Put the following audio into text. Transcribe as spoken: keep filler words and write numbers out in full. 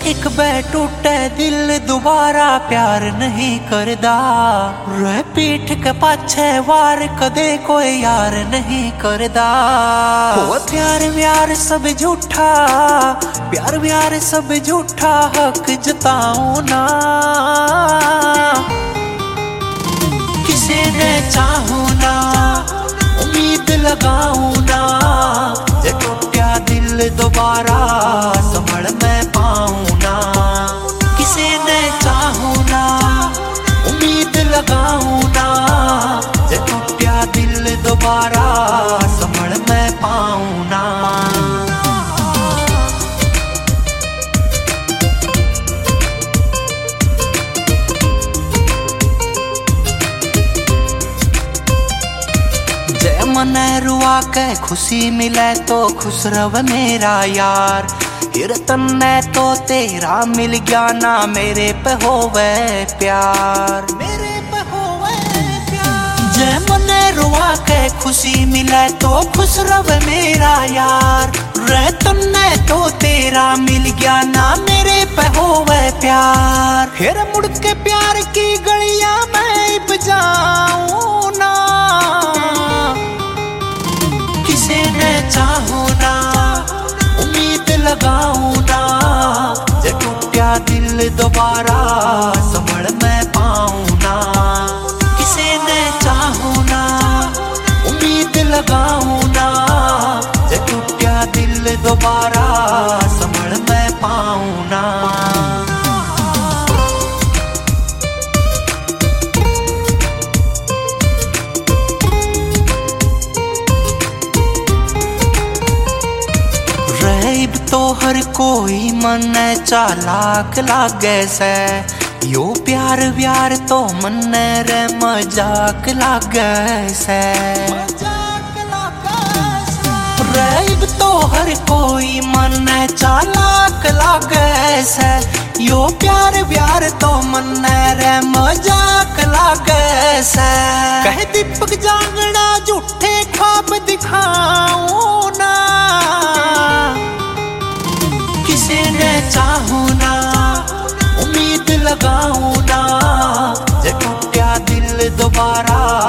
एक बार टूटे दिल दोबारा प्यार नहीं करदा। रह पीठ के पाछे वार कदे कोई यार नहीं करदा। ओ प्यार व्यार सब झूठा, प्यार व्यार सब झूठा, हक जताऊं ना किसे ने चाहूं ना, उम्मीद लगाऊं ना। जे टूटा दिल दोबारा संभल मैं पाऊं ना, किसे ने चाहूं ना, उम्मीद लगाऊं ना। जे टूटा दिल दोबारा संभल मैं पाऊं ना। मने रुआ के खुशी मिले तो खुश रव मेरा यार। हिर तन्ने तो तेरा मिल गया ना, मेरे पे होवे प्यार, मेरे पे होवे प्यार। जे मने रुआ के खुशी मिले तो खुश रव मेरा यार। रे तन्ने तो तेरा मिल गया ना, मेरे पे होवे प्यार। फिर मुड़ के प्यार की गलियां मैं बजाऊं ना, किसे ने चाहूं ना, उम्मीद लगाऊं ना। जे टूटा दिल दोबारा संभल मैं पाऊं ना, किसे ने चाहूं ना, उम्मीद लगाऊं ना। जे टूटा दिल दोबारा संभल मैं पाऊं ना। तो हर कोई मन चालाक लागे से, यो प्यार व्यार तो मन रे मजाक लागे से। रेब तो हर कोई मन चालाक लागे से, यो प्यार व्यार तो मन रे मजाक लागे से। कह दीपक जागना झूठे ख्वाब दिखाऊं ना, किसे ने चाहूं ना, उम्मीद लगाऊं ना। जे टूटा दिल दोबारा